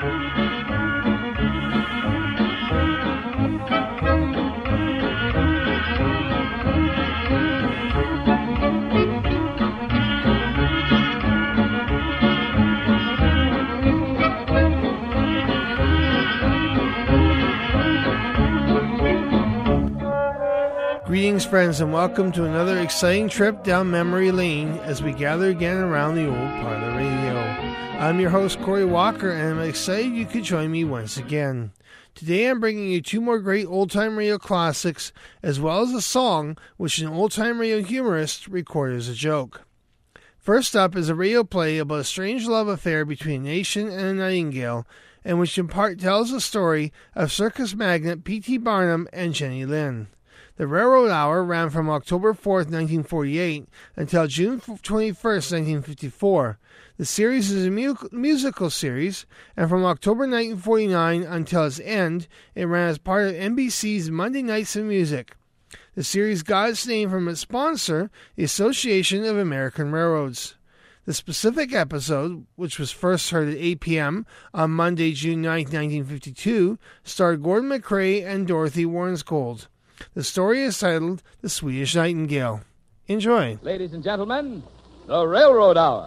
Greetings, friends, and welcome to another exciting trip down memory lane as we gather again around the old parlor radio. I'm your host, Corey Walker, and I'm excited you could join me once again. Today I'm bringing you two more great old-time radio classics, as well as a song which an old-time radio humorist recorded as a joke. First up is a radio play about a strange love affair between a nation and a nightingale, and which in part tells the story of circus magnate P.T. Barnum and Jenny Lind. The Railroad Hour ran from October 4th, 1948 until June 21st, 1954. The series is a musical series, and from October 1949 until its end, it ran as part of NBC's Monday Nights of Music. The series got its name from its sponsor, the Association of American Railroads. The specific episode, which was first heard at 8 p.m. on Monday, June 9, 1952, starred Gordon MacRae and Dorothy Warnskold. The story is titled The Swedish Nightingale. Enjoy. Ladies and gentlemen, the Railroad Hour.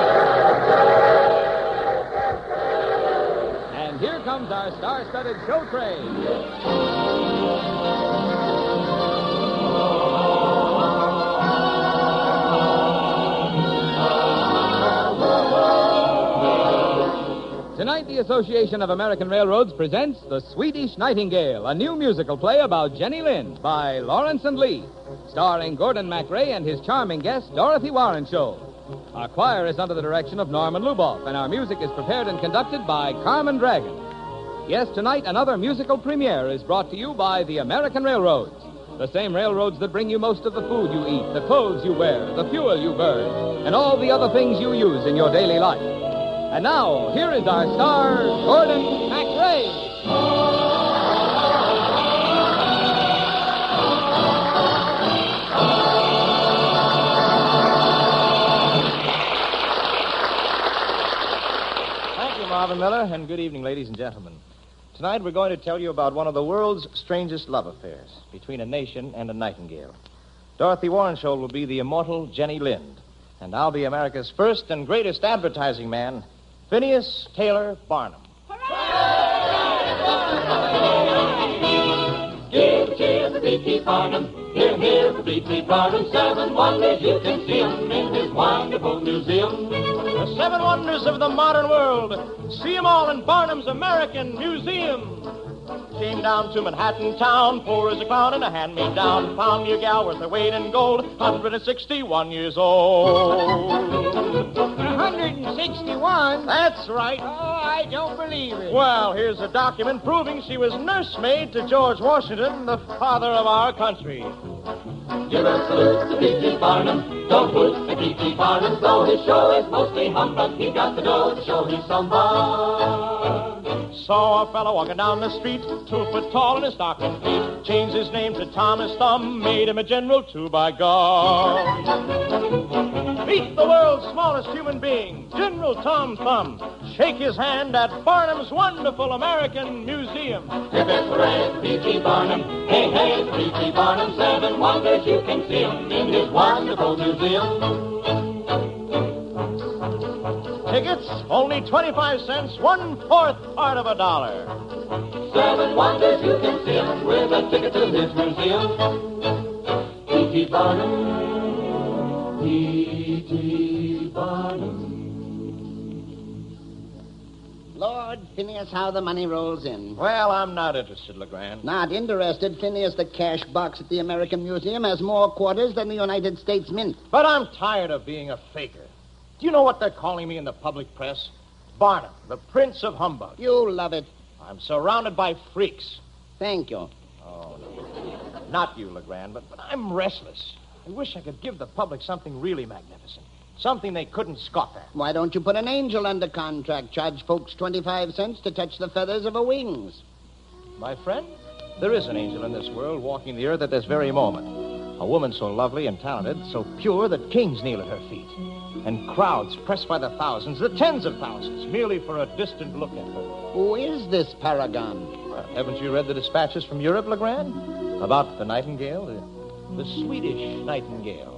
And here comes our star-studded show train. Tonight, the Association of American Railroads presents The Swedish Nightingale, a new musical play about Jenny Lind by Lawrence and Lee, starring Gordon MacRae and his charming guest, Dorothy Warrenshow. Our choir is under the direction of Norman Luboff, and our music is prepared and conducted by Carmen Dragon. Yes, tonight, another musical premiere is brought to you by the American Railroads, the same railroads that bring you most of the food you eat, the clothes you wear, the fuel you burn, and all the other things you use in your daily life. And now, here is our star, Gordon MacRae. Thank you, Marvin Miller, and good evening, ladies and gentlemen. Tonight we're going to tell you about one of the world's strangest love affairs between a nation and a nightingale. Dorothy Warrenshow will be the immortal Jenny Lind, and I'll be America's first and greatest advertising man, Phineas Taylor Barnum. Give a cheer for P.T. Barnum. Hear, hear for P.T. Barnum. 7 wonders you can see him in his wonderful museum. The 7 wonders of the modern world. See them all in Barnum's American Museum. Came down to Manhattan town, poor as a clown and a hand-me-down. Found me a gal worth her weight in gold, 161 years old. 161? That's right. Oh, I don't believe it. Well, here's a document proving she was nursemaid to George Washington, the father of our country. Give a salute to P.T. Barnum. Don't push the P.T. Barnum, though his show is mostly humbug. He's got the dough to show he's some bug. Saw a fellow walking down the street, 2 foot tall in his stocking feet. Changed his name to Thomas Thumb, made him a general too, by God. Meet the world's smallest human being, General Tom Thumb. Shake his hand at Barnum's wonderful American Museum. Hip hip hooray, P.T. Barnum. Hey, hey, P.T. Barnum. 7 wonders you can see him in his wonderful museum. Tickets, only 25 cents, 1/4 part of $1. 7 wonders you can see him with a ticket to his museum. P.T. Barnum, P.T. Barnum. Lord, Phineas, how the money rolls in. Well, I'm not interested, LeGrand. Not interested, Phineas. The cash box at the American Museum has more quarters than the United States Mint. But I'm tired of being a faker. Do you know what they're calling me in the public press? Barnum, the Prince of Humbug. You love it. I'm surrounded by freaks. Thank you. Oh, no. Not you, LeGrand, but I'm restless. I wish I could give the public something really magnificent. Something they couldn't scoff at. Why don't you put an angel under contract? Charge folks 25 cents to touch the feathers of her wings. My friend, there is an angel in this world walking the earth at this very moment. A woman so lovely and talented, so pure that kings kneel at her feet. And crowds pressed by the thousands, the tens of thousands, merely for a distant look at her. Who is this paragon? Well, haven't you read the dispatches from Europe, Legrand? About the nightingale, the Swedish nightingale.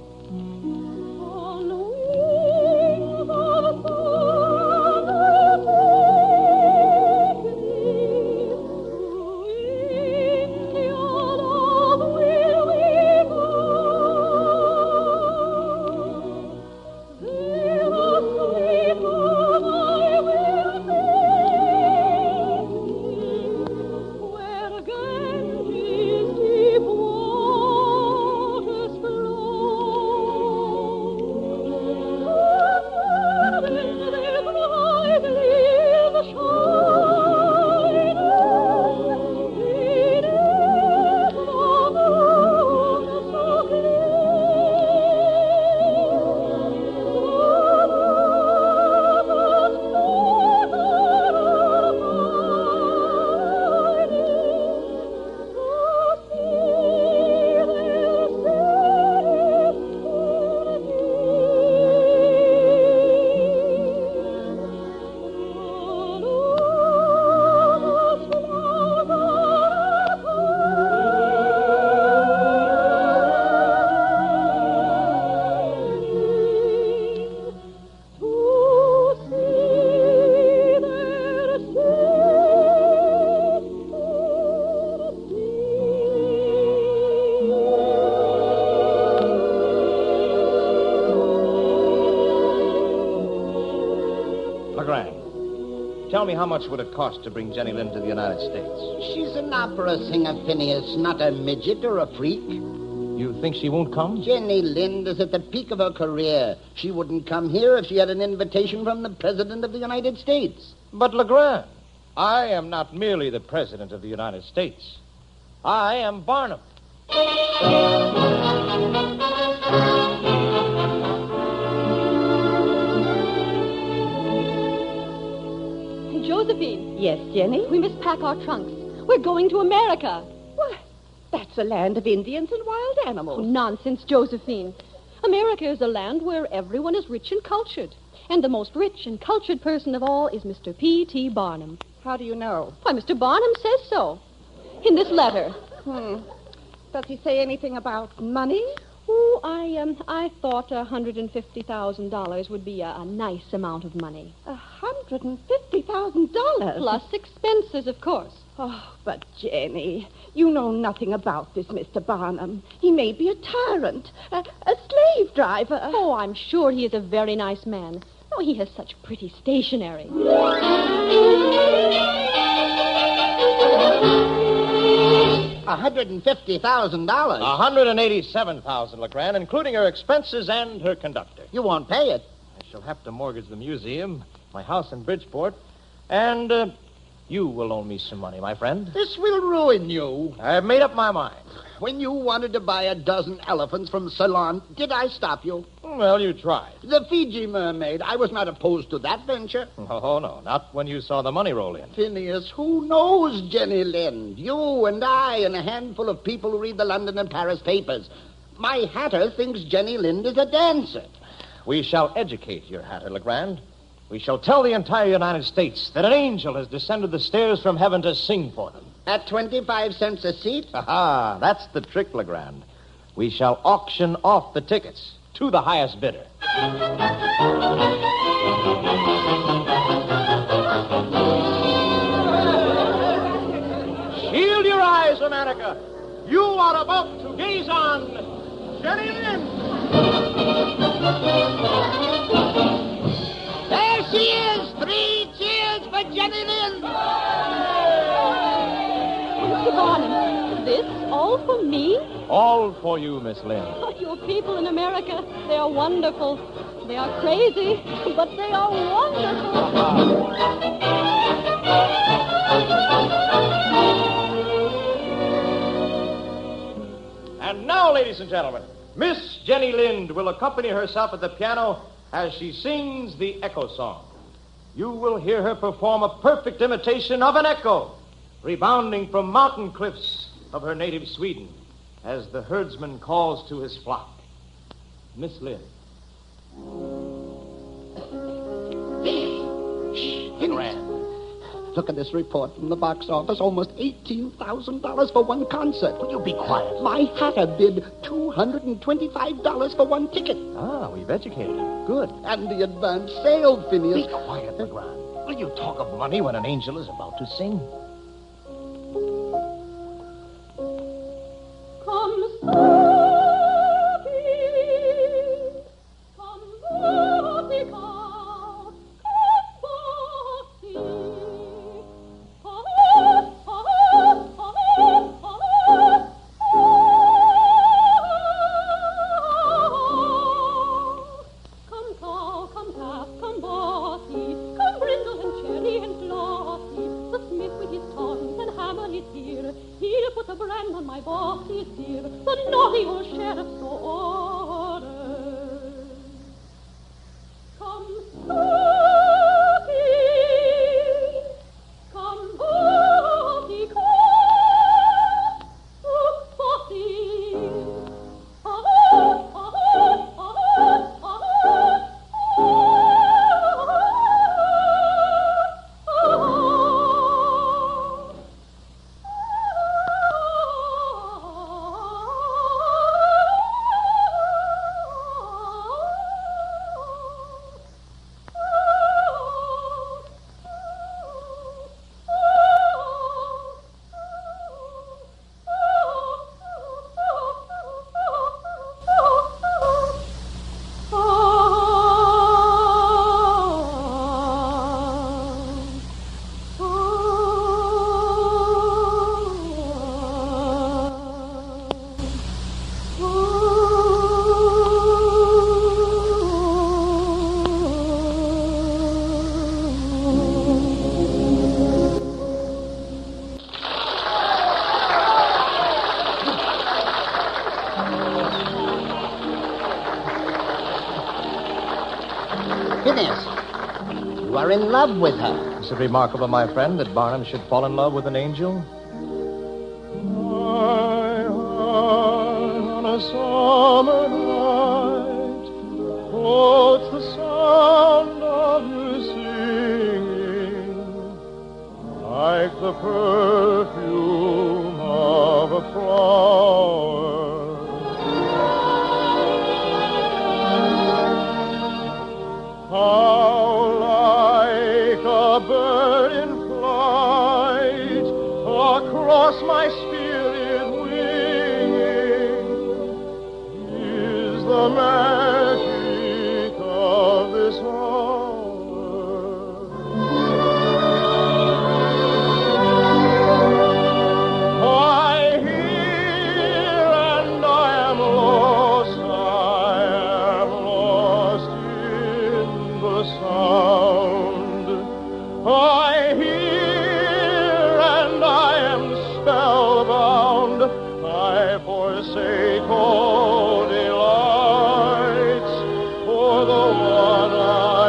Tell me, how much would it cost to bring Jenny Lind to the United States? She's an opera singer, Phineas, not a midget or a freak. You think she won't come? Jenny Lind is at the peak of her career. She wouldn't come here if she had an invitation from the President of the United States. But, Legrand, I am not merely the President of the United States. I am Barnum. Josephine. Yes, Jenny? We must pack our trunks. We're going to America. Why, that's a land of Indians and wild Oh, animals. nonsense, Josephine. America is a land where everyone is rich and cultured. And the most rich and cultured person of all is Mr. P.T. Barnum. How do you know? Why, Mr. Barnum says so. In this letter. Does he say anything about money? Oh, I thought $150,000 would be a nice amount of money. $150,000? Plus expenses, of course. Oh, but Jenny, you know nothing about this Mr. Barnum. He may be a tyrant, a slave driver. Oh, I'm sure he is a very nice man. Oh, he has such pretty stationery. $150,000. $187,000, Legrand, including her expenses and her conductor. You won't pay it. I shall have to mortgage the museum, my house in Bridgeport, and you will loan me some money, my friend. This will ruin you. I've made up my mind. When you wanted to buy a dozen elephants from Ceylon, did I stop you? Well, you tried. The Fiji mermaid. I was not opposed to that venture. Oh, no, not when you saw the money roll in. Phineas, who knows Jenny Lind? You and I and a handful of people who read the London and Paris papers. My hatter thinks Jenny Lind is a dancer. We shall educate your hatter, Legrand. We shall tell the entire United States that an angel has descended the stairs from heaven to sing for them. At 25 cents a seat? Aha, that's the trick, Legrand. We shall auction off the tickets to the highest bidder. Shield your eyes, America. You are about to gaze on Jenny Lind. There she is! 3 cheers for Jenny Lind! Mr. Barnum, is this all for me? All for you, Miss Lind. Oh, your people in America, they are wonderful. They are crazy, but they are wonderful. And now, ladies and gentlemen, Miss Jenny Lind will accompany herself at the piano as she sings the Echo Song. You will hear her perform a perfect imitation of an echo, rebounding from mountain cliffs of her native Sweden. as the herdsman calls to his flock. Miss Lynn. Grand. Look at this report from the box office. Almost $18,000 for one concert. Will you be quiet? My hatter bid $225 for one ticket. Ah, we've educated him. Good. And the advance sale, Phineas. Be quiet, Legrand. Will you talk of money when an angel is about to sing? Come Sophie, come Sophie, come Sophie, come cow, come calf, come bossy, come brindle and cherry and glossy. The smith with his tongs and hammer is here. He'll put a brand on my boss's ear. The naughty old sheriff so ordered. Come Sophie, come bossy, come bossy. Phineas, you are in love with her. Is it remarkable, my friend, that Barnum should fall in love with an angel? On a summer night, oh, it's the sound of you singing, like the perfume of a flower. How like a bird in flight across my spirit winging is the magic of this hour. I hear and I am lost, I am lost in the sound. I hear and I am spellbound. I forsake all delights for the one I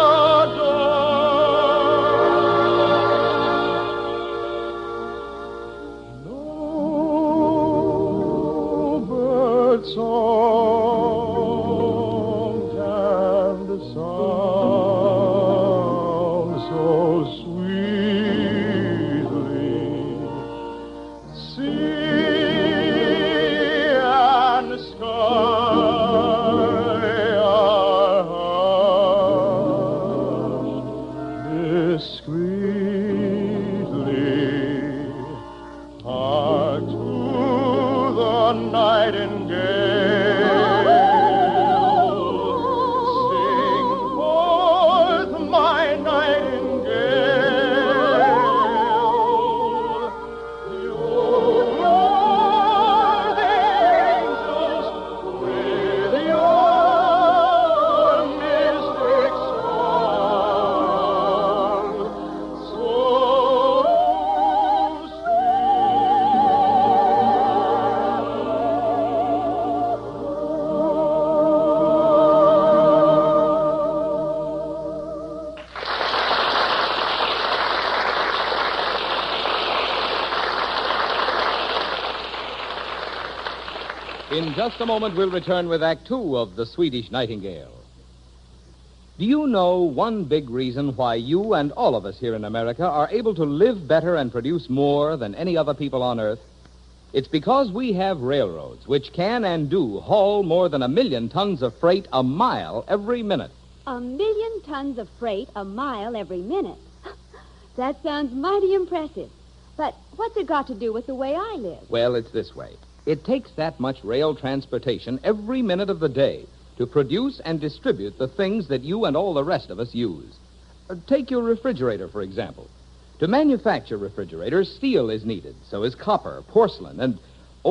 adore. No bird song can sound so sweet In just a moment, we'll return with Act Two of The Swedish Nightingale. Do you know one big reason why you and all of us here in America are able to live better and produce more than any other people on Earth? It's because we have railroads, which can and do haul more than 1 million tons of freight a mile every minute. 1 million tons of freight a mile every minute. That sounds mighty impressive. But what's it got to do with the way I live? Well, it's this way. It takes that much rail transportation every minute of the day to produce and distribute the things that you and all the rest of us use. Take your refrigerator, for example. To manufacture refrigerators, steel is needed. So is copper, porcelain, and,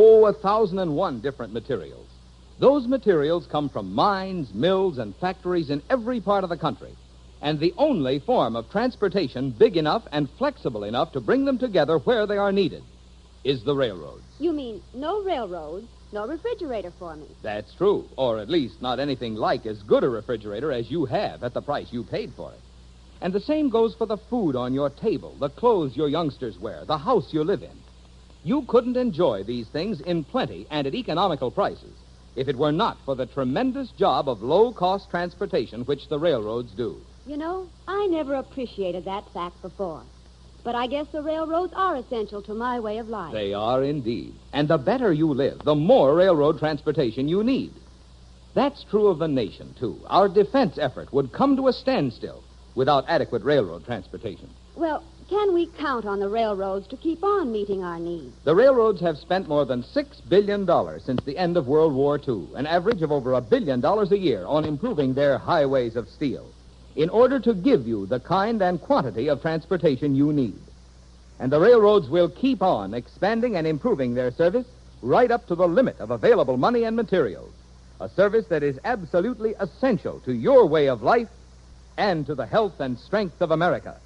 1,001 different materials. Those materials come from mines, mills, and factories in every part of the country. And the only form of transportation big enough and flexible enough to bring them together where they are needed is the railroads. You mean no railroads, no refrigerator for me? That's true, or at least not anything like as good a refrigerator as you have at the price you paid for it. And the same goes for the food on your table, the clothes your youngsters wear, the house you live in. You couldn't enjoy these things in plenty and at economical prices if it were not for the tremendous job of low-cost transportation which the railroads do. You know, I never appreciated that fact before. But I guess the railroads are essential to my way of life. They are indeed. And the better you live, the more railroad transportation you need. That's true of the nation, too. Our defense effort would come to a standstill without adequate railroad transportation. Well, can we count on the railroads to keep on meeting our needs? The railroads have spent more than $6 billion since the end of World War II, an average of over $1 billion a year on improving their highways of steel, in order to give you the kind and quantity of transportation you need. And the railroads will keep on expanding and improving their service right up to the limit of available money and materials, a service that is absolutely essential to your way of life and to the health and strength of America.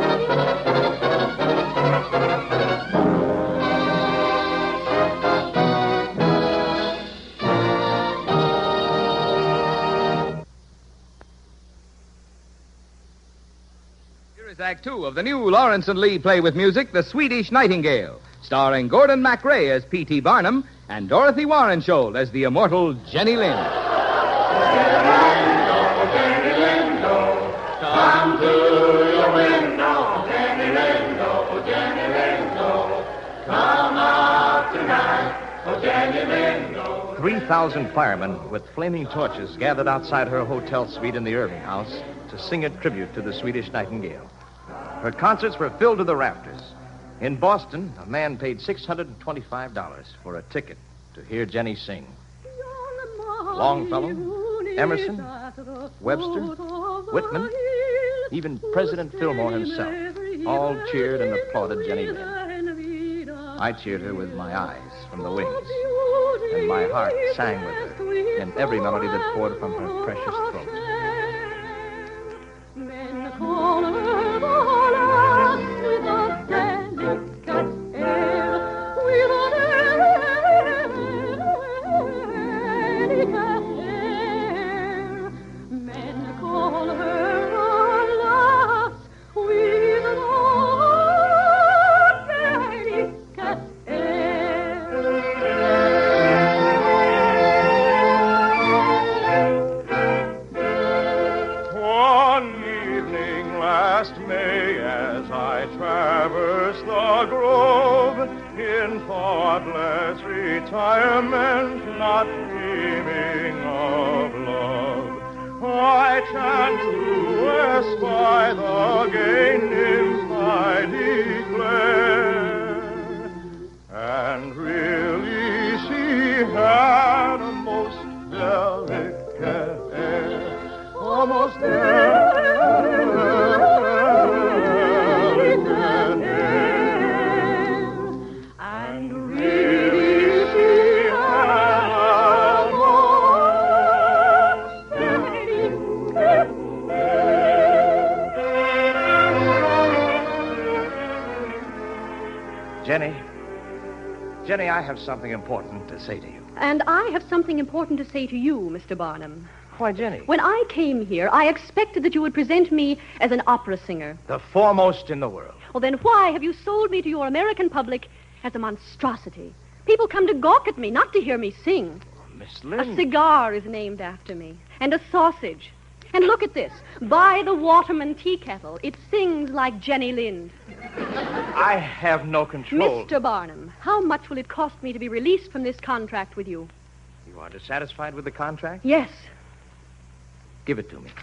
Act Two of the new Lawrence and Lee play with music, The Swedish Nightingale, starring Gordon MacRae as P.T. Barnum and Dorothy Warrensholt as the immortal Jenny Lind. Jenny Lind, come to your window, Jenny Lind, Jenny Lind, come out tonight, oh Jenny Lind. 3,000 firemen with flaming torches gathered outside her hotel suite in the Irving House to sing a tribute to the Swedish Nightingale. Her concerts were filled to the rafters. In Boston, a man paid $625 for a ticket to hear Jenny sing. Longfellow, Emerson, Webster, Whitman, even President Fillmore himself all cheered and applauded Jenny Lind. I cheered her with my eyes from the wings, and my heart sang with her in every melody that poured from her precious throat. Retirement, not dreaming of love, I chant to espy the gay nymph I declare, and really she had a most delicate air, a most delicate air, and really Jenny, I have something important to say to you. And I have something important to say to you, Mr. Barnum. Why, Jenny? When I came here, I expected that you would present me as an opera singer. The foremost in the world. Well, then why have you sold me to your American public as a monstrosity? People come to gawk at me, not to hear me sing. Miss A Lind. cigar is named after me, and a sausage. And look at this. By the Waterman tea kettle, it sings like Jenny Lind. I have no control. Mr. Barnum, how much will it cost me to be released from this contract with you? You are dissatisfied with the contract? Yes. Give it to me.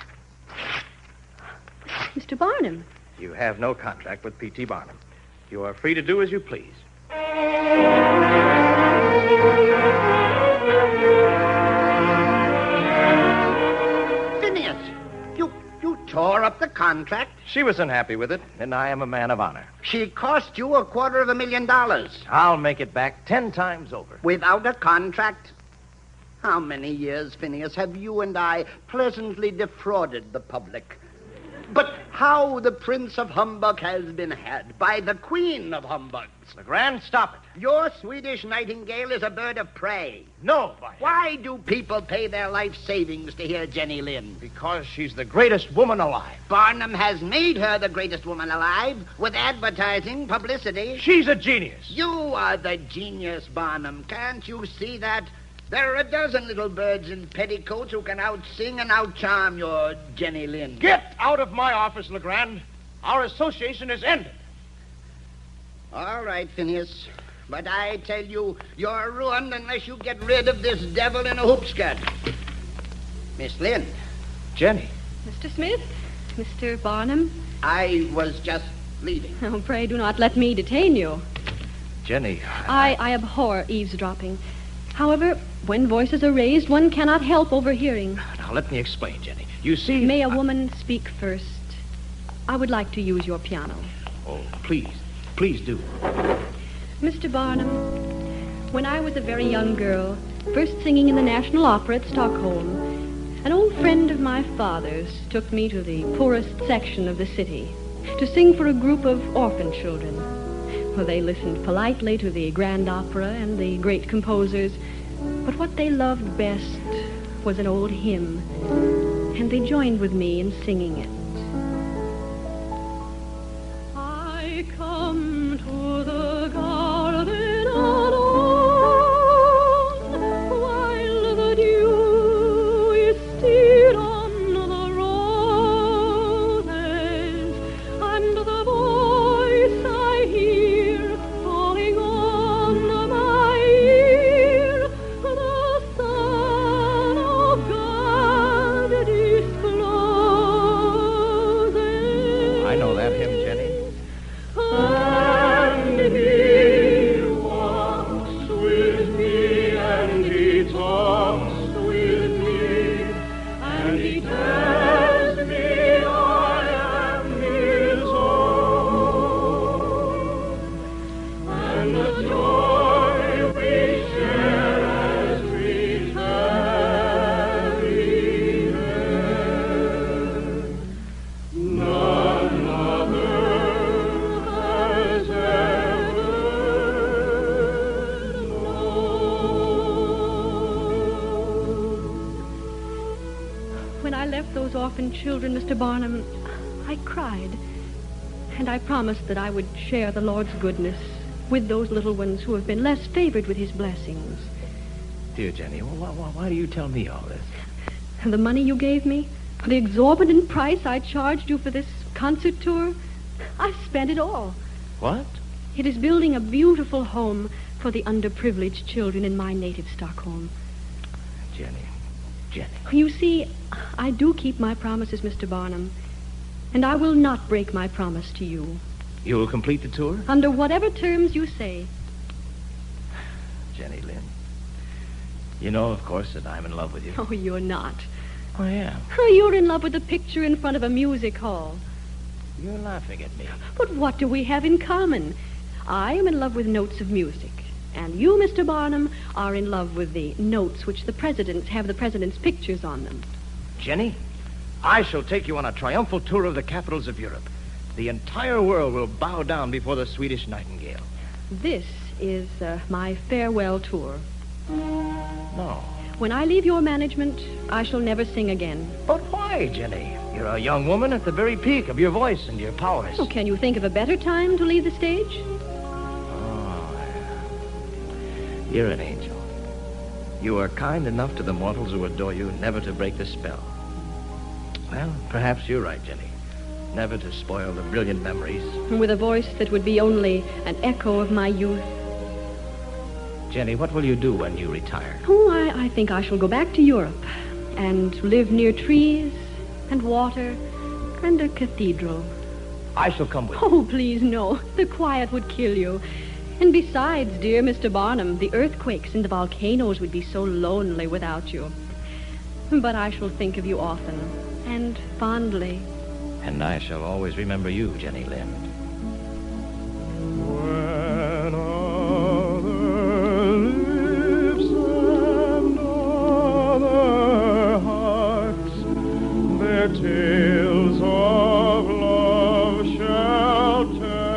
Mr. Barnum. You have no contract with P.T. Barnum. You are free to do as you please. Phineas, you tore up the contract. She was unhappy with it, and I am a man of honor. She cost you $250,000. I'll make it back 10 times over. Without a contract? How many years, Phineas, have you and I pleasantly defrauded the public? But how the Prince of Humbug has been had by the Queen of Humbugs. Legrand, stop it. Your Swedish nightingale is a bird of prey. No, Why do people pay their life savings to hear Jenny Lind? Because she's the greatest woman alive. Barnum has made her the greatest woman alive with advertising, publicity. She's a genius. You are the genius, Barnum. Can't you see that? There are a dozen little birds in petticoats who can out-sing and out-charm your Jenny Lind. Get out of my office, Legrand. Our association is ended. All right, Phineas. But I tell you, you're ruined unless you get rid of this devil in a hoop skirt. Miss Lind. Jenny. Mr. Smith? Mr. Barnum? I was just leaving. Oh, pray do not let me detain you. Jenny. I abhor eavesdropping. However, when voices are raised, one cannot help overhearing. Now, let me explain, Jenny. You see... May a woman speak first? I would like to use your piano. Oh, please. Please do. Mr. Barnum, when I was a very young girl, first singing in the National Opera at Stockholm, an old friend of my father's took me to the poorest section of the city to sing for a group of orphan children. Well, they listened politely to the grand opera and the great composers, but what they loved best was an old hymn, and they joined with me in singing it. I come to the garden alone, while the dew is still on the roses, and the voice I hear calling on my ear, the Son of God discloses. I know that hymn, Jenny. And he walks with me, and he talks with me, and he tells me I am his own. And the joy we share as we tarry there, none other has ever known. When I left those orphan children, Mr. Barnum, I cried. And I promised that I would share the Lord's goodness with those little ones who have been less favored with his blessings. Dear Jenny, why do you tell me all this? And the money you gave me, the exorbitant price I charged you for this concert tour, I've spent it all. What? It is building a beautiful home for the underprivileged children in my native Stockholm. Jenny. You see, I do keep my promises, Mr. Barnum, and I will not break my promise to you. You will complete the tour? Under whatever terms you say. Jenny Lind. You know, of course, that I'm in love with you. Oh, you're not. I am. Oh, you're in love with a picture in front of a music hall. You're laughing at me. But what do we have in common? I am in love with notes of music. And you, Mr. Barnum, are in love with the notes which the presidents have the president's pictures on them. Jenny, I shall take you on a triumphal tour of the capitals of Europe. The entire world will bow down before the Swedish nightingale. This is my farewell tour. No. When I leave your management, I shall never sing again. But why, Jenny? You're a young woman at the very peak of your voice and your powers. Oh, can you think of a better time to leave the stage? You're an angel. You are kind enough to the mortals who adore you never to break the spell. Well, perhaps you're right, Jenny. Never to spoil the brilliant memories. With a voice that would be only an echo of my youth. Jenny, what will you do when you retire? Oh, I think I shall go back to Europe and live near trees and water and a cathedral. I shall come with you. Oh, please, no. The quiet would kill you. And besides, dear Mr. Barnum, the earthquakes and the volcanoes would be so lonely without you. But I shall think of you often and fondly. And I shall always remember you, Jenny Lind. When other lips and other hearts their tales of love shall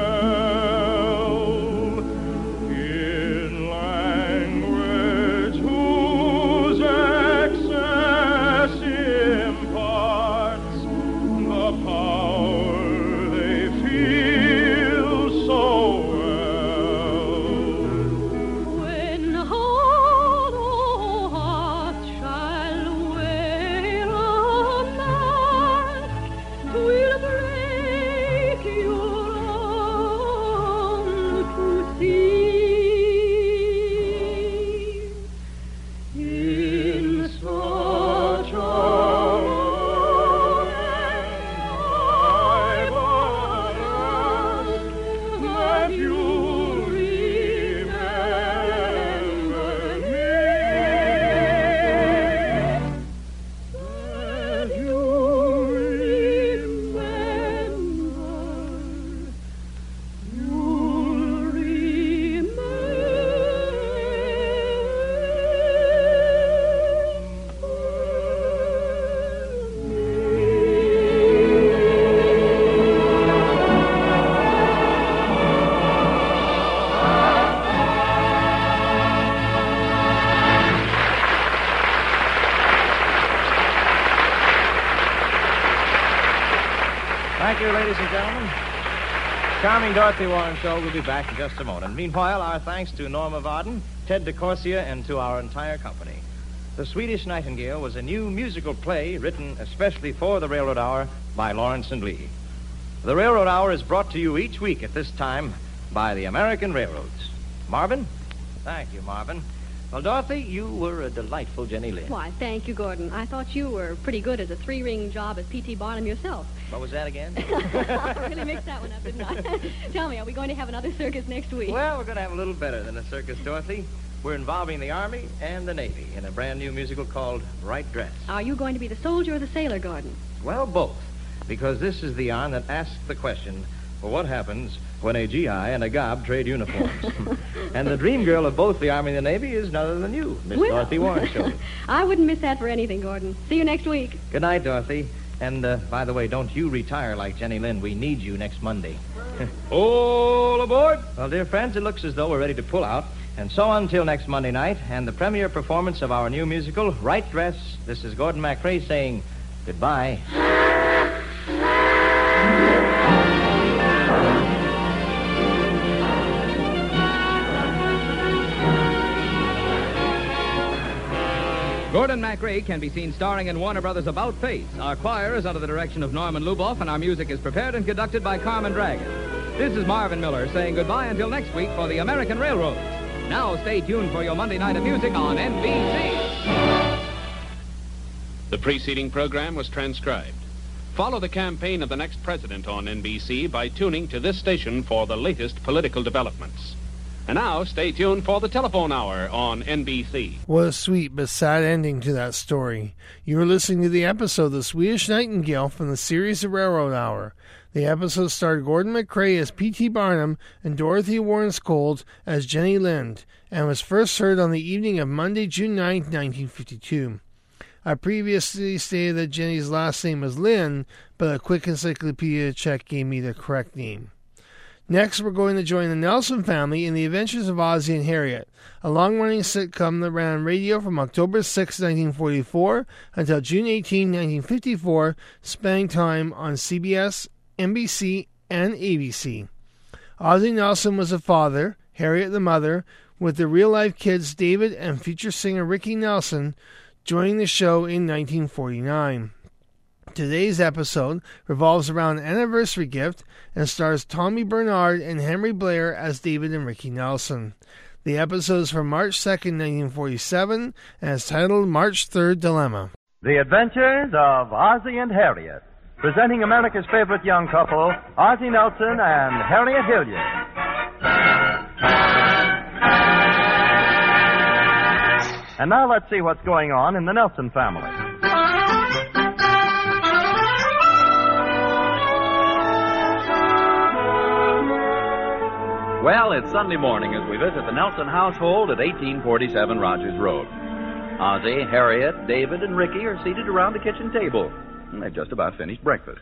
tell in language whose excess imparts the power they feel so well. When heart, oh heart, shall wear a mask, 'twill break your arm to see. In such a moment I must ask that you remember me, that you Thank you, ladies and gentlemen. Charming Dorothy Warren Show will be back in just a moment. Meanwhile, our thanks to Norma Varden, Ted DeCorsia, and to our entire company. The Swedish Nightingale was a new musical play written especially for the Railroad Hour by Lawrence and Lee. The Railroad Hour is brought to you each week at this time by the American Railroads. Marvin? Thank you, Marvin. Well, Dorothy, you were a delightful Jenny Lind. Why, thank you, Gordon. I thought you were pretty good as a three-ring job at P.T. Barnum yourself. What was that again? I really mixed that one up, didn't I? Tell me, are we going to have another circus next week? Well, we're going to have a little better than a circus, Dorothy. We're involving the Army and the Navy in a brand new musical called Right Dress. Are you going to be the soldier or the sailor, Gordon? Well, both. Because this is the yarn that asks the question, well, what happens when a GI and a GOB trade uniforms? And the dream girl of both the Army and the Navy is none other than you, Miss Dorothy Warren Show. I wouldn't miss that for anything, Gordon. See you next week. Good night, Dorothy. And, by the way, don't you retire like Jenny Lind. We need you next Monday. All aboard! Well, dear friends, it looks as though we're ready to pull out. And so until next Monday night and the premiere performance of our new musical, Right Dress, this is Gordon MacRae saying goodbye. Gordon MacRae can be seen starring in Warner Brothers' About Face. Our choir is under the direction of Norman Luboff, and our music is prepared and conducted by Carmen Dragon. This is Marvin Miller saying goodbye until next week for the American Railroads. Now stay tuned for your Monday night of music on NBC. The preceding program was transcribed. Follow the campaign of the next president on NBC by tuning to this station for the latest political developments. And now, stay tuned for the Telephone Hour on NBC. What a sweet but sad ending to that story. You were listening to the episode The Swedish Nightingale from the series The Railroad Hour. The episode starred Gordon MacRae as P.T. Barnum and Dorothy Warren Scholes as Jenny Lind, and was first heard on the evening of Monday, June 9, 1952. I previously stated that Jenny's last name was Lind, but a quick encyclopedia check gave me the correct name. Next, we're going to join the Nelson family in The Adventures of Ozzie and Harriet, a long-running sitcom that ran on radio from October 6, 1944 until June 18, 1954, spanning time on CBS, NBC, and ABC. Ozzie Nelson was the father, Harriet the mother, with the real-life kids David and future singer Ricky Nelson joining the show in 1949. Today's episode revolves around an anniversary gift and stars Tommy Bernard and Henry Blair as David and Ricky Nelson. The episode is from March 2nd, 1947, and is titled March 3rd Dilemma. The Adventures of Ozzie and Harriet, presenting America's favorite young couple, Ozzie Nelson and Harriet Hilliard. And now let's see what's going on in the Nelson family. Well, it's Sunday morning as we visit the Nelson household at 1847 Rogers Road. Ozzie, Harriet, David, and Ricky are seated around the kitchen table. And they've just about finished breakfast.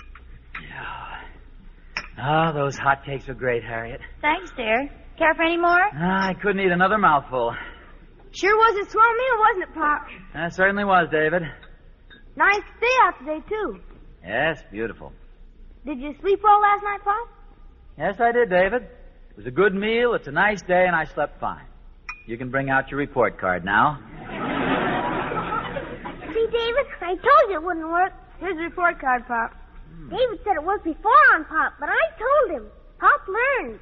Oh, those hotcakes are great, Harriet. Thanks, dear. Care for any more? I couldn't eat another mouthful. Sure was a swell meal, wasn't it, Pop? That certainly was, David. Nice day out today, too. Yes, beautiful. Did you sleep well last night, Pop? Yes, I did, David. It was a good meal, it's a nice day, and I slept fine. You can bring out your report card now. See, David, I told you it wouldn't work. Here's the report card, Pop. David said it worked before on Pop, but I told him. Pop learned.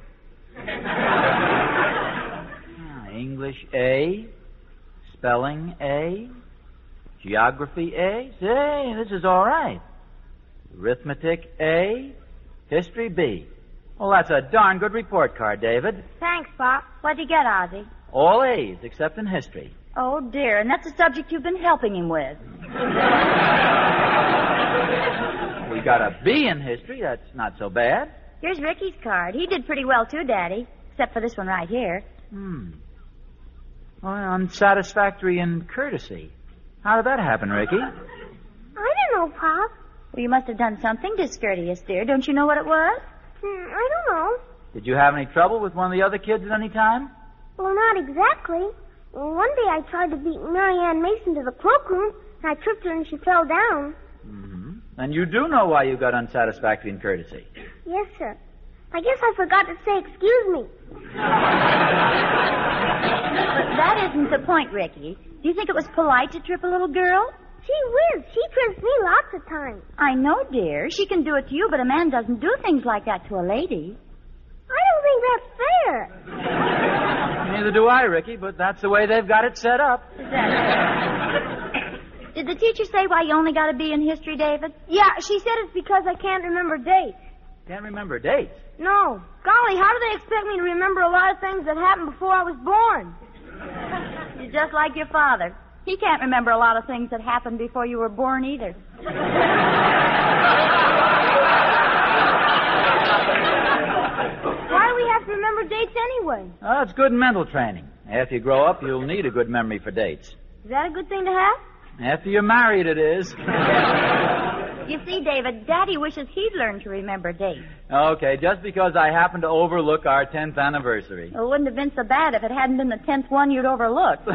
English A, spelling A, geography A. Say, this is all right. Arithmetic A, history B. Well, that's a darn good report card, David. Thanks, Pop. What'd you get, Ozzie? All A's, except in history. Oh, dear, and that's the subject you've been helping him with. We got a B in history. That's not so bad. Here's Ricky's card. He did pretty well, too, Daddy. Except for this one right here. Well, unsatisfactory in courtesy. How did that happen, Ricky? I don't know, Pop. Well, you must have done something discourteous, dear. Don't you know what it was? I don't know. Did you have any trouble with one of the other kids at any time? Well, not exactly. One day I tried to beat Mary Ann Mason to the cloakroom, and I tripped her and she fell down. And you do know why you got unsatisfactory in courtesy. Yes, sir. I guess I forgot to say excuse me. But that isn't the point, Ricky. Do you think it was polite to trip a little girl? Gee whiz, she trips me lots of times. I know, dear. She can do it to you, but a man doesn't do things like that to a lady. I don't think that's fair. Neither do I, Ricky, but that's the way they've got it set up. Did the teacher say why you only got a B in history, David? Yeah, she said it's because I can't remember dates. Can't remember dates? No. Golly, how do they expect me to remember a lot of things that happened before I was born? You're just like your father. He can't remember a lot of things that happened before you were born either. Why do we have to remember dates anyway? Oh, it's good mental training. After you grow up, you'll need a good memory for dates. Is that a good thing to have? After you're married, it is. You see, David, Daddy wishes he'd learn to remember dates. Okay, just because I happen to overlook our 10th anniversary. Well, it wouldn't have been so bad if it hadn't been the 10th one you'd overlooked.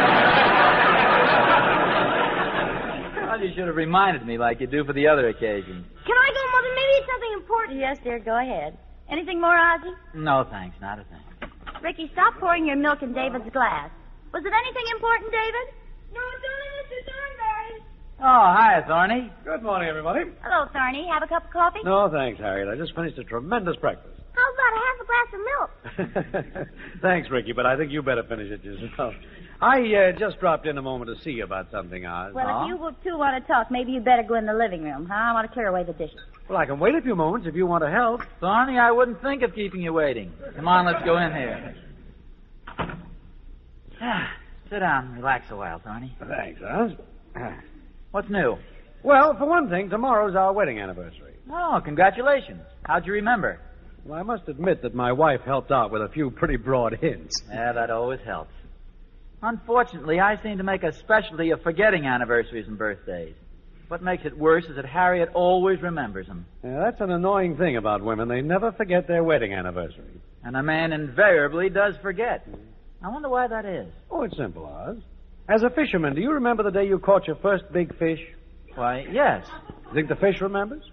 Well, you should have reminded me like you do for the other occasions. Can I go, Mother? Maybe it's something important. Yes, dear, go ahead. Anything more, Ozzie? No, thanks, not a thing. Ricky, stop pouring your milk in David's glass. Was it anything important, David? No, it's only Mr. Thornberry. Oh, hi, Thorny. Good morning, everybody. Hello, Thorny. Have a cup of coffee? No, thanks, Harriet. I just finished a tremendous breakfast. How about half a glass of milk? Thanks, Ricky, but I think you better finish it yourself. I just dropped in a moment to see you about something, Oz. Well, if you two want to talk, maybe you'd better go in the living room, huh? I want to clear away the dishes. Well, I can wait a few moments if you want to help. Thorny, I wouldn't think of keeping you waiting. Come on, let's go in here. Sit down. Relax a while, Thorny. Thanks, Oz. What's new? Well, for one thing, tomorrow's our wedding anniversary. Oh, congratulations. How'd you remember? Well, I must admit that my wife helped out with a few pretty broad hints. Yeah, that always helps. Unfortunately, I seem to make a specialty of forgetting anniversaries and birthdays. What makes it worse is that Harriet always remembers them. Yeah, that's an annoying thing about women. They never forget their wedding anniversary. And a man invariably does forget. I wonder why that is. Oh, it's simple, Oz. As a fisherman, do you remember the day you caught your first big fish? Why, yes. You think the fish remembers?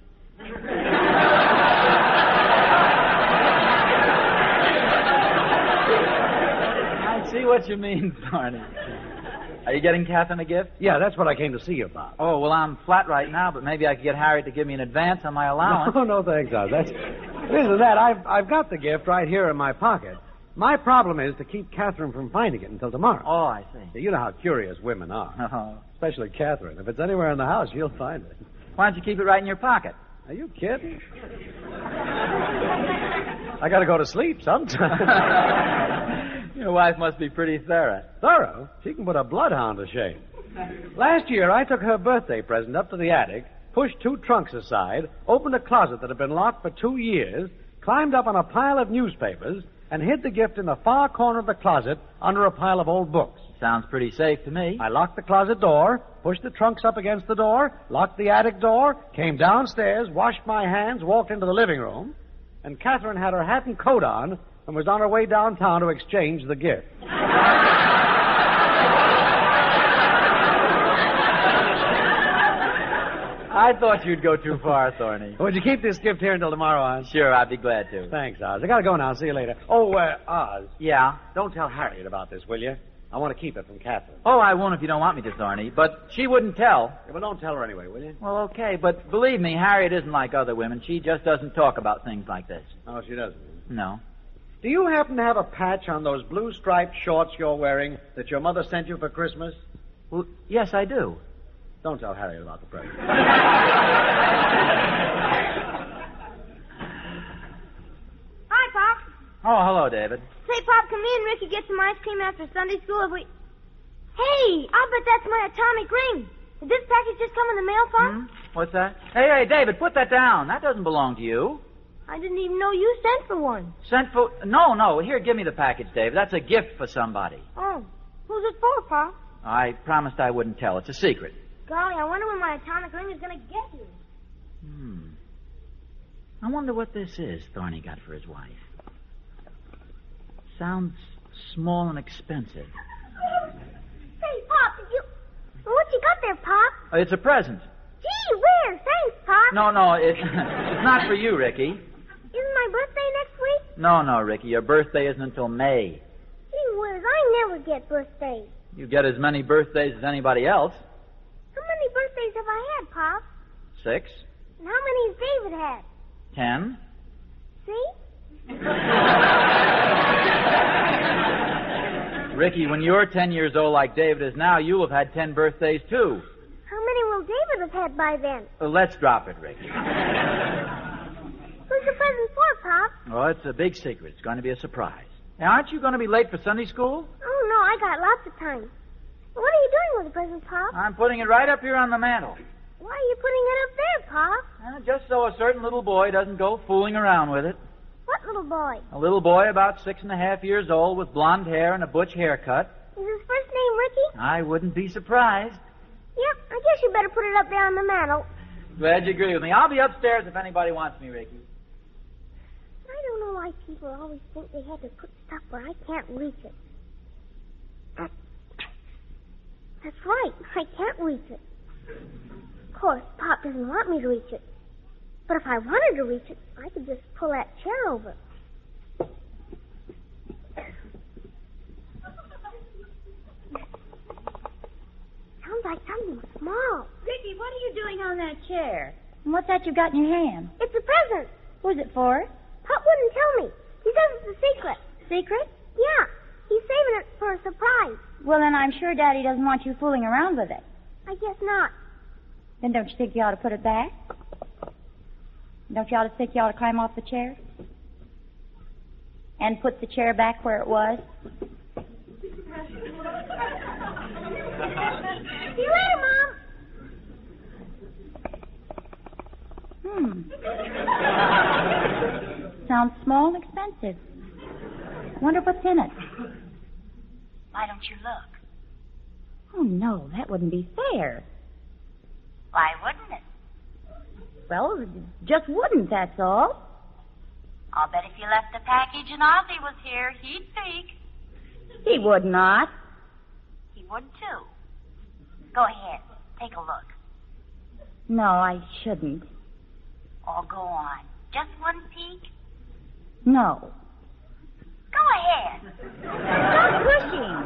see what you mean, Thorny. Are you getting Catherine a gift? Yeah, that's what I came to see you about. Oh, well, I'm flat right now, but maybe I could get Harriet to give me an advance on my allowance. No, thanks, Oz. It isn't that. I've got the gift right here in my pocket. My problem is to keep Catherine from finding it until tomorrow. Oh, I see. You know how curious women are. Especially Catherine. If it's anywhere in the house, she'll find it. Why don't you keep it right in your pocket? Are you kidding? I gotta go to sleep sometime. Your wife must be pretty thorough. Thorough? She can put a bloodhound to shame. Last year, I took her birthday present up to the attic, pushed 2 trunks aside, opened a closet that had been locked for 2 years, climbed up on a pile of newspapers, and hid the gift in the far corner of the closet under a pile of old books. Sounds pretty safe to me. I locked the closet door, pushed the trunks up against the door, locked the attic door, came downstairs, washed my hands, walked into the living room, and Catherine had her hat and coat on and was on her way downtown to exchange the gift. I thought you'd go too far, Thorny. Would you keep this gift here until tomorrow, Oz? Sure, I'd be glad to. Thanks, Oz. I gotta go now. See you later. Oh, Oz. Yeah? Don't tell Harriet about this, will you? I want to keep it from Catherine. Oh, I won't if you don't want me to, Thorny. But she wouldn't tell. Yeah, well, don't tell her anyway, will you? Well, okay. But believe me, Harriet isn't like other women. She just doesn't talk about things like this. Oh, she doesn't? No. Do you happen to have a patch on those blue striped shorts you're wearing that your mother sent you for Christmas? Well, yes, I do. Don't tell Harriet about the present. Hi, Pop. Oh, hello, David. Say, Pop, can me and Ricky get some ice cream after Sunday school if we... Hey, I'll bet that's my atomic ring. Did this package just come in the mail, Pop? What's that? Hey, David, put that down. That doesn't belong to you. I didn't even know you sent for one. Sent for... No. Here, give me the package, David. That's a gift for somebody. Oh. Who's it for, Pop? I promised I wouldn't tell. It's a secret. Golly, I wonder when my atomic ring is going to get you. I wonder what this is Thorny got for his wife. Sounds small and expensive. Hey, Pop, did you... What you got there, Pop? It's a present. Gee whiz, thanks, Pop. No, it's not for you, Ricky. Isn't my birthday next week? No, Ricky, your birthday isn't until May. Gee whiz, I never get birthdays. You get as many birthdays as anybody else. How many birthdays have I had, Pop? 6. And how many has David had? 10. See? Ricky, when you're 10 years old like David is now, you'll have had 10 birthdays, too. How many will David have had by then? Let's drop it, Ricky. Who's the present for, Pop? Oh, it's a big secret. It's going to be a surprise. Now, aren't you going to be late for Sunday school? Oh, no, I got lots of time. What are you doing with the present, Pop? I'm putting it right up here on the mantel. Why are you putting it up there, Pop? Just so a certain little boy doesn't go fooling around with it. What little boy? A little boy about 6.5 years old with blonde hair and a butch haircut. Is his first name Ricky? I wouldn't be surprised. Yep, I guess you better put it up there on the mantel. Glad you agree with me. I'll be upstairs if anybody wants me, Ricky. I don't know why people always think they had to put stuff where I can't reach it. That's right, I can't reach it. Of course, Pop doesn't want me to reach it. But if I wanted to reach it, I could just pull that chair over. Sounds like something small. Ricky, what are you doing on that chair? And what's that you got in your hand? It's a present. Who's it for? Pop wouldn't tell me. He says it's a secret. Secret? Yeah. He's saving it for a surprise. Well, then I'm sure Daddy doesn't want you fooling around with it. I guess not. Then don't you think you ought to put it back? Don't you think you ought to climb off the chair? And put the chair back where it was? See you later, Mom. Sounds small and expensive. Wonder what's in it. Why don't you look? Oh, no, that wouldn't be fair. Why wouldn't it? Well, it just wouldn't, that's all. I'll bet if you left the package and Ozzie was here, he'd peek. He would not. He would, too. Go ahead. Take a look. No, I shouldn't. Oh, go on. Just one peek? No. Go ahead. Stop pushing.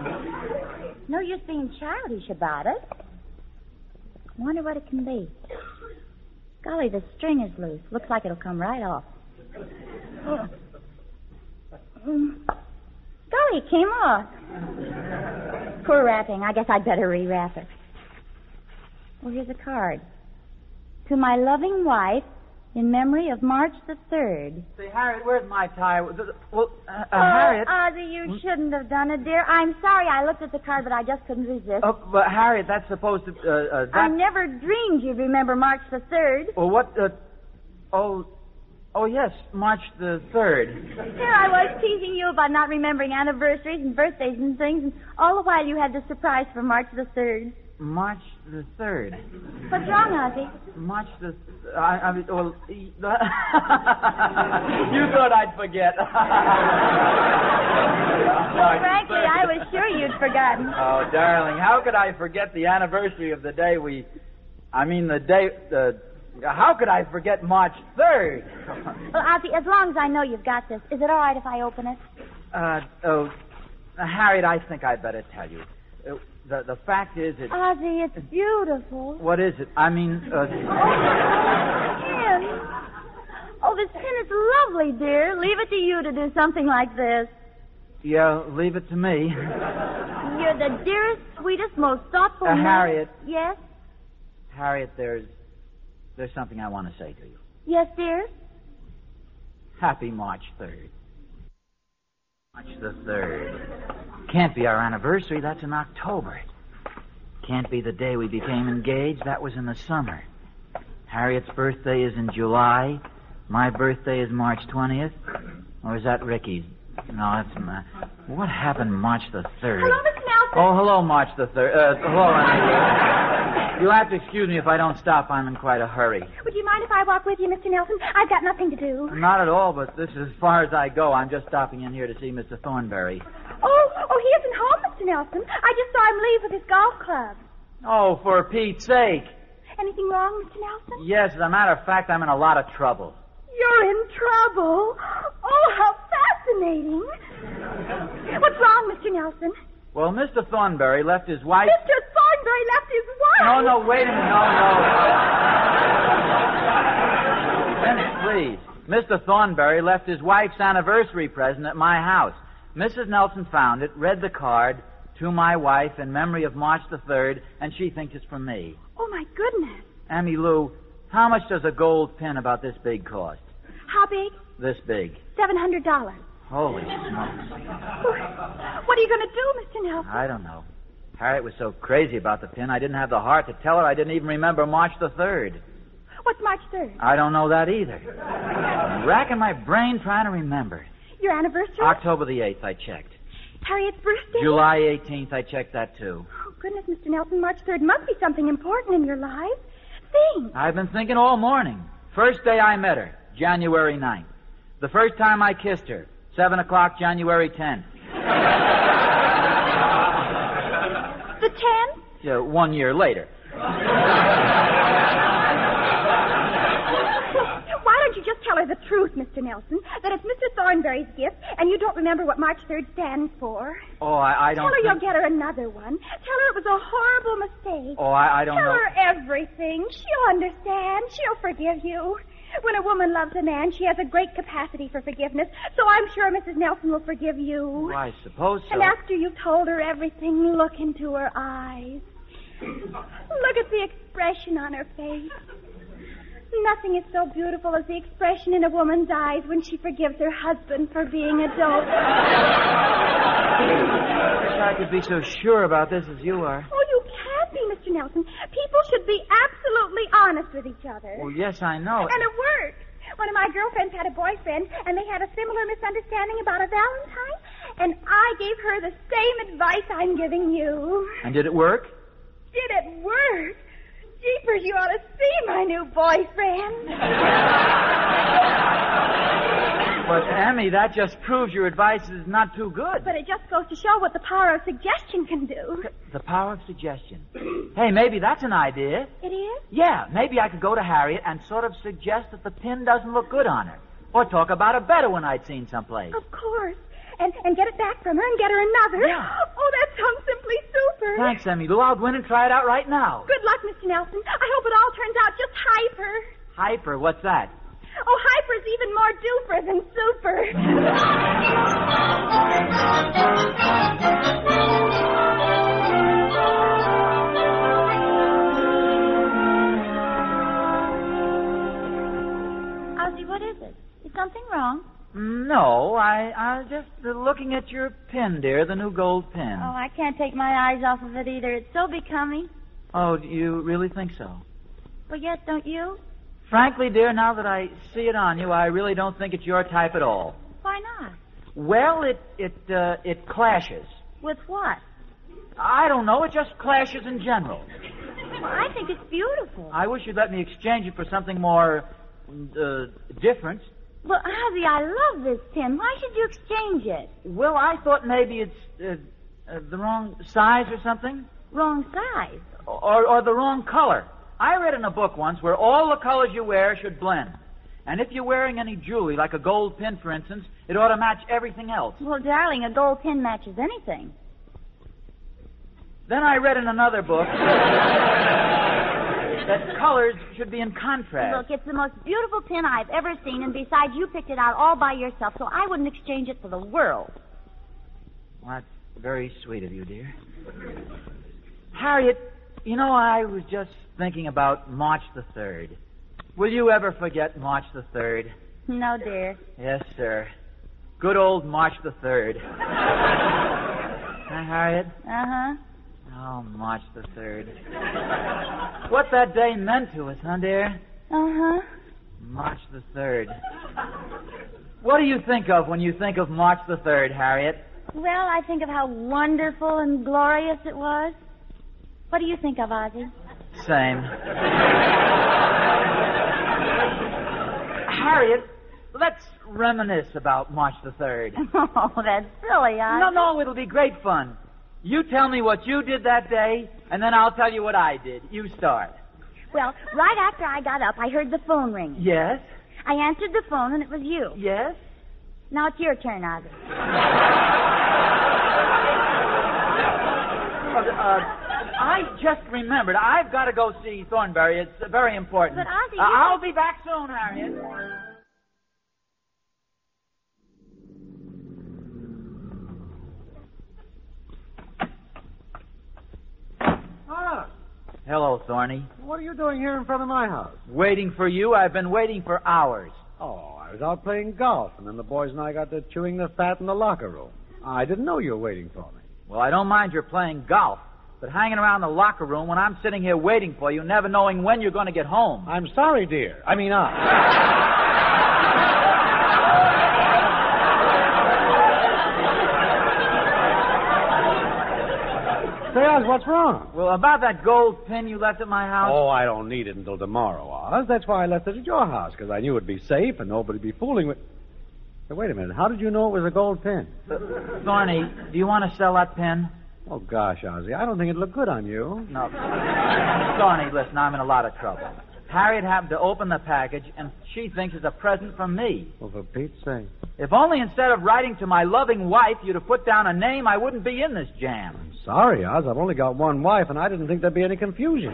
No use being childish about it. Wonder what it can be. Golly, the string is loose. Looks like it'll come right off. Golly, it came off. Poor wrapping. I guess I'd better rewrap it. Well, here's a card. To my loving wife, in memory of March the 3rd. Say, Harriet, where's my tie? Harriet. Ozzie, you shouldn't have done it, dear. I'm sorry I looked at the card, but I just couldn't resist. Oh, but Harriet, that's supposed to, I never dreamed you'd remember March the 3rd. Well, what, Oh, yes, March the 3rd. Here I was teasing you about not remembering anniversaries and birthdays and things, and all the while you had the surprise for March the 3rd. March the 3rd. What's wrong, Ozzie? March the... well... You thought I'd forget. Well, frankly, I was sure you'd forgotten. Oh, darling, how could I forget the anniversary of the day we... How could I forget March 3rd? Well, Ozzie, as long as I know you've got this, is it all right if I open it? Harriet, I think I'd better tell you. The fact is it... Ozzie, it's beautiful. What is it? I mean... Pin. Oh, this pin is lovely, dear. Leave it to you to do something like this. Yeah, leave it to me. You're the dearest, sweetest, most thoughtful man. Harriet. Yes? Harriet, there's something I want to say to you. Yes, dear? Happy March 3rd. March the 3rd. Can't be our anniversary. That's in October. Can't be the day we became engaged. That was in the summer. Harriet's birthday is in July. My birthday is March 20th. Or is that Ricky's? No, that's my... What happened March the 3rd? Hello, Miss Nelson. Oh, hello, March the 3rd. Hello, Annie. You'll have to excuse me if I don't stop. I'm in quite a hurry. Would you mind if I walk with you, Mr. Nelson? I've got nothing to do. Not at all, but this is as far as I go. I'm just stopping in here to see Mr. Thornberry. Oh, he isn't home, Mr. Nelson. I just saw him leave with his golf club. Oh, for Pete's sake. Anything wrong, Mr. Nelson? Yes, as a matter of fact, I'm in a lot of trouble. You're in trouble? Oh, how fascinating. What's wrong, Mr. Nelson? Well, Mr. Thornberry left his wife... Mr. Thornberry left his wife? No, wait a minute, no. Dennis, please. Mr. Thornberry left his wife's anniversary present at my house. Mrs. Nelson found it, read the card, to my wife in memory of March the 3rd, and she thinks it's from me. Oh, my goodness. Amy Lou, how much does a gold pin about this big cost? How big? This big. $700. Holy smokes. What are you going to do, Mr. Nelson? I don't know. Harriet was so crazy about the pin, I didn't have the heart to tell her I didn't even remember March the 3rd. What's March 3rd? I don't know that either. I'm racking my brain trying to remember. Your anniversary? October the 8th, I checked. Harriet's birthday? July 18th, I checked that too. Oh, goodness, Mr. Nelson, March 3rd must be something important in your life. Think. I've been thinking all morning. First day I met her, January 9th. The first time I kissed her, 7 o'clock, January 10th. The 10th? Yeah, 1 year later. Why don't you just tell her the truth, Mr. Nelson, that it's Mr. Thornberry's gift, and you don't remember what March 3rd stands for? Oh, I don't Tell her you'll get her another one. Tell her it was a horrible mistake. Oh, I don't know. Tell her everything. She'll understand. She'll forgive you. When a woman loves a man, she has a great capacity for forgiveness, so I'm sure Mrs. Nelson will forgive you. Well, I suppose so. And after you've told her everything, look into her eyes. Look at the expression on her face. Nothing is so beautiful as the expression in a woman's eyes when she forgives her husband for being a dope. I wish I could be so sure about this as you are. Oh, you can't be, Mr. Nelson. People should be absolutely honest with each other. Well, yes, I know. And it worked. One of my girlfriends had a boyfriend, and they had a similar misunderstanding about a Valentine, and I gave her the same advice I'm giving you. And did it work? Did it work? Jeepers, you ought to see my new boyfriend. But, Emmy, that just proves your advice is not too good. But it just goes to show what the power of suggestion can do. The power of suggestion. Hey, maybe that's an idea. It is? Yeah, maybe I could go to Harriet and sort of suggest that the pin doesn't look good on her. Or talk about a better one I'd seen someplace. Of course. And get it back from her and get her another. Yeah. Oh, that sounds perfectly super. Thanks, Emmy Lou. I'll go in and try it out right now. Good luck, Mr. Nelson. I hope it all turns out just hyper. Hyper? What's that? Oh, hyper's even more duper than super. Ozzie, what is it? Is something wrong? No, I was just looking at your pin, dear, the new gold pin. Oh, I can't take my eyes off of it either. It's so becoming. Oh, do you really think so? Well, yes, don't you? Frankly, dear, now that I see it on you, I really don't think it's your type at all. Why not? Well, it clashes. With what? I don't know. It just clashes in general. Well, I think it's beautiful. I wish you'd let me exchange it for something more, different. Well, Ozzie, I love this pin. Why should you exchange it? Well, I thought maybe it's the wrong size or something. Wrong size? Or the wrong color. I read in a book once where all the colors you wear should blend. And if you're wearing any jewelry, like a gold pin, for instance, it ought to match everything else. Well, darling, a gold pin matches anything. Then I read in another book that colors should be in contrast. Look, it's the most beautiful pin I've ever seen, and besides, you picked it out all by yourself, so I wouldn't exchange it for the world. Well, that's very sweet of you, dear. Harriet, you know, I was just thinking about March the 3rd. Will you ever forget March the 3rd? No, dear. Yes, sir. Good old March the 3rd. Huh, Harriet? Uh-huh. Oh, March the 3rd. What that day meant to us, huh, dear? Uh-huh. March the 3rd. What do you think of when you think of March the 3rd, Harriet? Well, I think of how wonderful and glorious it was. What do you think of, Ozzie? Same. Harriet, let's reminisce about March the 3rd. Oh, that's silly, Ozzie. No, it'll be great fun. You tell me what you did that day, and then I'll tell you what I did. You start. Well, right after I got up, I heard the phone ring. Yes? I answered the phone, and it was you. Yes? Now it's your turn, Ozzie. I just remembered. I've got to go see Thornberry. It's very important. But, Ozzie, I'll be back soon, Harriet. Ah, Hello, Thorny. what are you doing here in front of my house? Waiting for you. I've been waiting for hours. Oh, I was out playing golf, and then the boys and I got to chewing the fat in the locker room. I didn't know you were waiting for me. Well, I don't mind your playing golf, but hanging around the locker room when I'm sitting here waiting for you, never knowing when you're going to get home. I'm sorry, dear. Say, Oz, what's wrong? Well, about that gold pin you left at my house. Oh, I don't need it until tomorrow, Oz. That's why I left it at your house, because I knew it'd be safe and nobody'd be fooling with... Hey, wait a minute. How did you know it was a gold pin? Thorny, do you want to sell that pin? Oh, gosh, Ozzie, I don't think it'd look good on you. No. Thorny, listen, I'm in a lot of trouble. Harriet happened to open the package, and she thinks it's a present from me. Well, for Pete's sake. If only instead of writing to my loving wife, you'd have put down a name, I wouldn't be in this jam. Sorry, Oz. I've only got one wife, and I didn't think there'd be any confusion.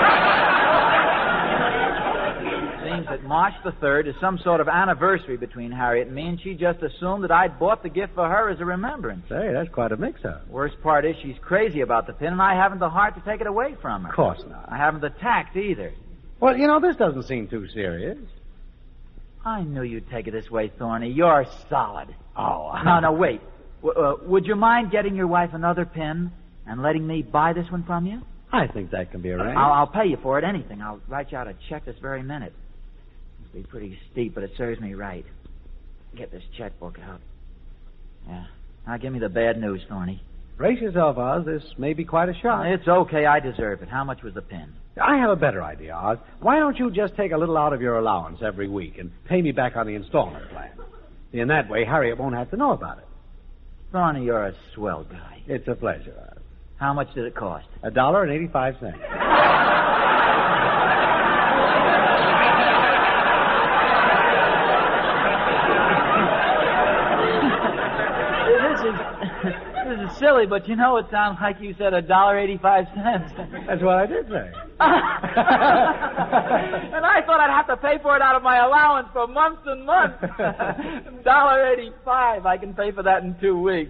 Seems that March the 3rd is some sort of anniversary between Harriet and me, and she just assumed that I'd bought the gift for her as a remembrance. Say, that's quite a mix-up. Worst part is she's crazy about the pin, and I haven't the heart to take it away from her. Of course not. I haven't the tact either. Well, you know, this doesn't seem too serious. I knew you'd take it this way, Thorny. You're solid. Oh, No, wait. Would you mind getting your wife another pin and letting me buy this one from you? I think that can be arranged. I'll pay you for it, anything. I'll write you out a check this very minute. It'll be pretty steep, but it serves me right. Get this checkbook out. Yeah. Now give me the bad news, Thorny. Brace yourself, Oz. This may be quite a shock. It's okay. I deserve it. How much was the pin? I have a better idea, Oz. Why don't you just take a little out of your allowance every week and pay me back on the installment plan? In that way, Harriet won't have to know about it. Thorny, you're a swell guy. It's a pleasure, Oz. How much did it cost? $1.85. This is silly, but you know, it sounds like you said $1.85. That's what I did say. And I thought I'd have to pay for it out of my allowance for months and months. $1.85. I can pay for that in 2 weeks.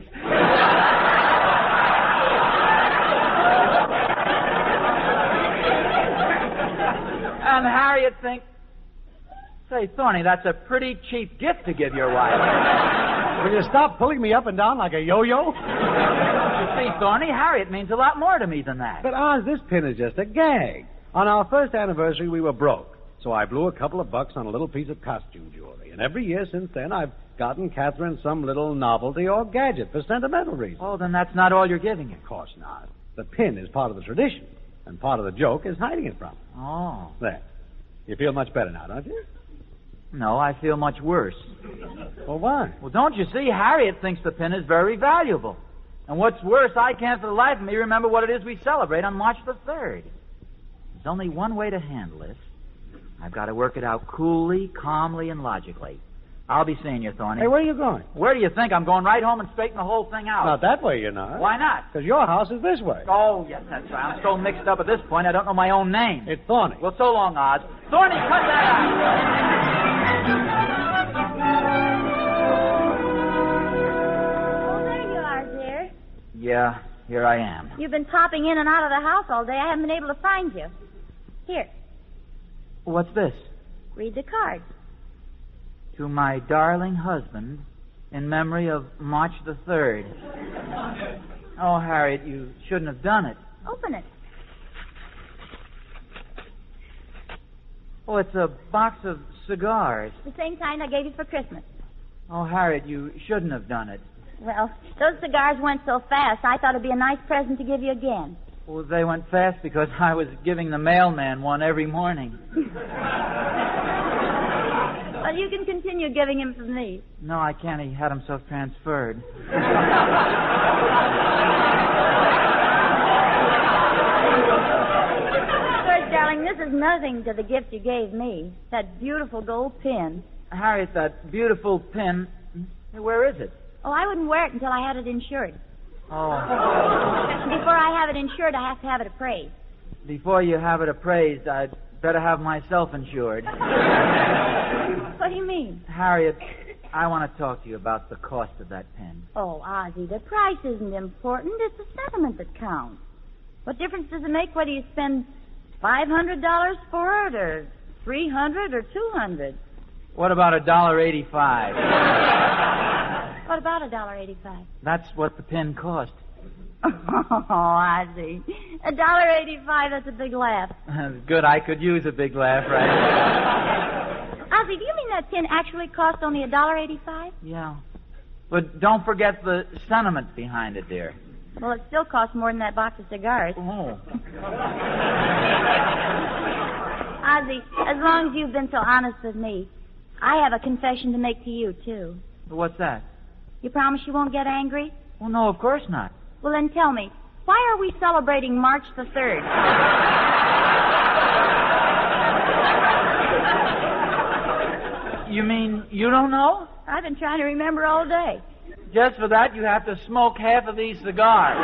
And Harriet thinks, say, Thorny, that's a pretty cheap gift to give your wife. Will you stop pulling me up and down like a yo-yo? You see, Thorny, Harriet means a lot more to me than that. But, Oz, this pin is just a gag. On our first anniversary, we were broke. So I blew a couple of bucks on a little piece of costume jewelry. And every year since then, I've gotten Catherine some little novelty or gadget for sentimental reasons. Oh, then that's not all you're giving her. Of course not. The pin is part of the tradition. And part of the joke is hiding it from her. Oh. There. You feel much better now, don't you? No, I feel much worse. Well, why? Well, don't you see? Harriet thinks the pin is very valuable. And what's worse, I can't for the life of me remember what it is we celebrate on March the 3rd. There's only one way to handle this. I've got to work it out coolly, calmly, and logically. I'll be seeing you, Thorny. Hey, where are you going? Where do you think? I'm going right home and straighten the whole thing out. Not that way, you're not. Why not? Because your house is this way. Oh, yes, that's right. I'm so mixed up at this point, I don't know my own name. It's Thorny. Well, so long, Oz. Thorny, cut that out. Oh, there you are, dear. Yeah, here I am. You've been popping in and out of the house all day. I haven't been able to find you. Here, What's this? read the card. To my darling husband, in memory of March the 3rd. Oh, Harriet, you shouldn't have done it. Open it. Oh, it's a box of cigars. The same kind I gave you for Christmas. Oh, Harriet, you shouldn't have done it. Well, those cigars went so fast, I thought it'd be a nice present to give you again. Well, they went fast because I was giving the mailman one every morning. Well, you can continue giving him from these. No, I can't. He had himself transferred. First, darling, this is nothing to the gift you gave me. That beautiful gold pin. Harriet, that beautiful pin. Hey, where is it? Oh, I wouldn't wear it until I had it insured. Oh. Before I have it insured, I have to have it appraised. Before you have it appraised, I'd better have myself insured. What do you mean? Harriet, I want to talk to you about the cost of that pen. Oh, Ozzie, the price isn't important. It's the sentiment that counts. What difference does it make whether you spend $500 for it or $300 or $200? What about $1.85? What about $1.85? That's what the pen cost. Oh, Ozzie, $1.85, that's a big laugh. Good, I could use a big laugh right now. Ozzie, do you mean that tin actually cost only $1.85? Yeah. But don't forget the sentiment behind it, dear. Well, it still costs more than that box of cigars. Oh. Ozzie, as long as you've been so honest with me, I have a confession to make to you, too. What's that? You promise you won't get angry? Well, no, of course not. Well, then tell me, why are we celebrating March the 3rd? You mean you don't know? I've been trying to remember all day. Just for that, you have to smoke half of these cigars.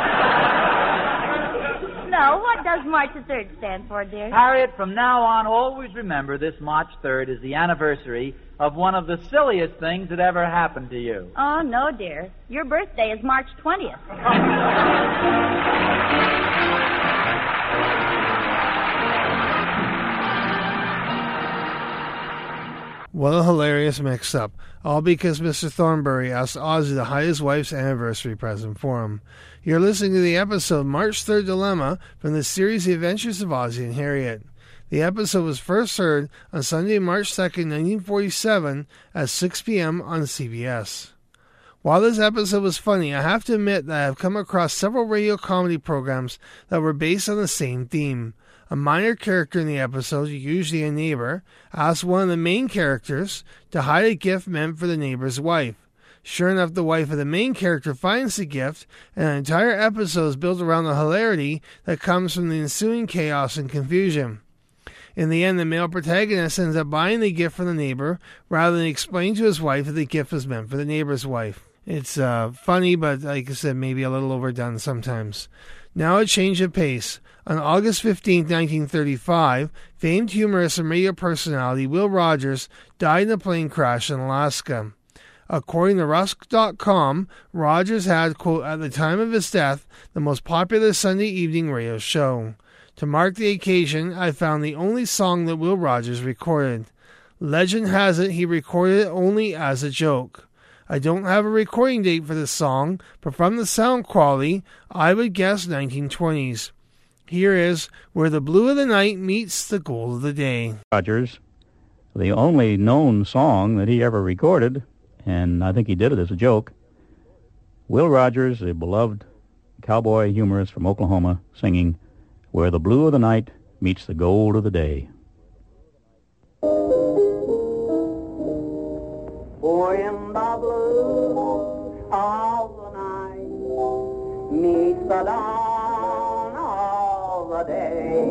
No, what does March the 3rd stand for, dear? Harriet, from now on, always remember this March 3rd is the anniversary of one of the silliest things that ever happened to you. Oh, no, dear. Your birthday is March 20th. What a hilarious mix-up. All because Mr. Thornberry asked Ozzie to hide his wife's anniversary present for him. You're listening to the episode March 3rd Dilemma from the series The Adventures of Ozzie and Harriet. The episode was first heard on Sunday, March 2nd, 1947 at 6 p.m. on CBS. While this episode was funny, I have to admit that I have come across several radio comedy programs that were based on the same theme. A minor character in the episode, usually a neighbor, asks one of the main characters to hide a gift meant for the neighbor's wife. Sure enough, the wife of the main character finds the gift, and an entire episode is built around the hilarity that comes from the ensuing chaos and confusion. In the end, the male protagonist ends up buying the gift from the neighbor rather than explaining to his wife that the gift was meant for the neighbor's wife. It's funny, but like I said, maybe a little overdone sometimes. Now a change of pace. On August 15, 1935, famed humorist and radio personality Will Rogers died in a plane crash in Alaska. According to Rusk.com, Rogers had, quote, at the time of his death, the most popular Sunday evening radio show. To mark the occasion, I found the only song that Will Rogers recorded. Legend has it he recorded it only as a joke. I don't have a recording date for this song, but from the sound quality, I would guess 1920s. Here is Where the Blue of the Night Meets the Gold of the Day. Rogers, the only known song that he ever recorded, and I think he did it as a joke. Will Rogers, a beloved cowboy humorist from Oklahoma, singing Where the Blue of the Night Meets the Gold of the Day. When the blue of the night meets the dawn of the day,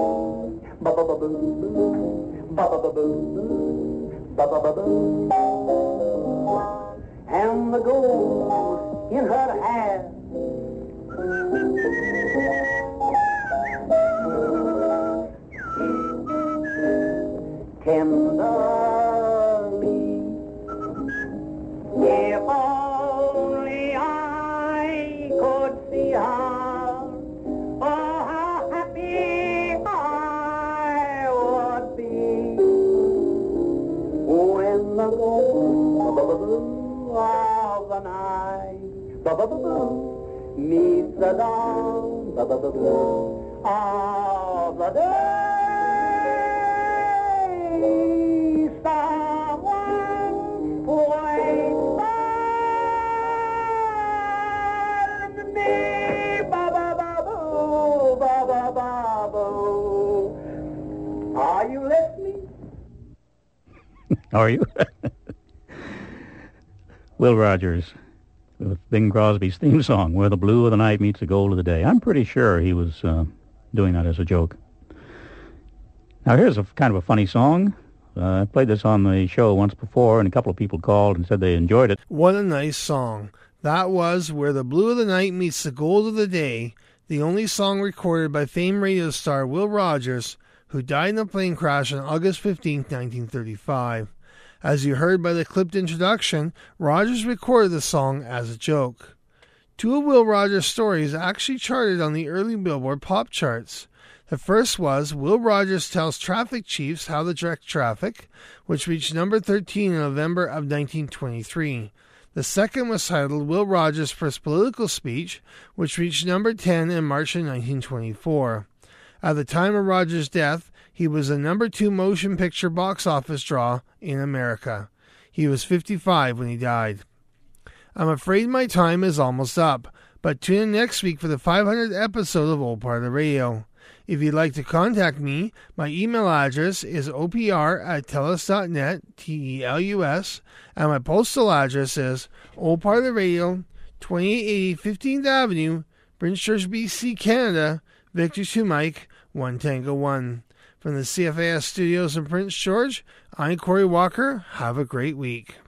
ba-ba-ba-boo, ba-ba-ba-boo, ba-ba-ba-boo, and the gold in her hair tenderly. If only I could see her, oh, how happy I would be. When the gold of the night meets the dawn of the day. Someone waits for me. Ba-ba-ba-boo, ba-ba-ba-boo. Are you listening? Are you? Will Rogers with Bing Crosby's theme song, Where the Blue of the Night Meets the Gold of the Day. I'm pretty sure he was doing that as a joke. Now, here's a kind of a funny song. I played this on the show once before, and a couple of people called and said they enjoyed it. What a nice song. That was Where the Blue of the Night Meets the Gold of the Day, the only song recorded by famed radio star Will Rogers, who died in a plane crash on August 15, 1935. As you heard by the clipped introduction, Rogers recorded the song as a joke. Two of Will Rogers' stories actually charted on the early Billboard pop charts. The first was Will Rogers Tells Traffic Chiefs How to Direct Traffic, which reached number 13 in November of 1923. The second was titled Will Rogers' First Political Speech, which reached number 10 in March of 1924. At the time of Rogers' death, he was the number 2 motion picture box office draw in America. He was 55 when he died. I'm afraid my time is almost up, but tune in next week for the 500th episode of Old Part of the Radio. If you'd like to contact me, my email address is opr@telus.net, TELUS, and my postal address is Old Part of the Radio, 2880 15th Avenue, Prince George, BC, Canada, Victor 2 Mike, 1 Tango 1. From the CFAS studios in Prince George, I'm Corey Walker. Have a great week.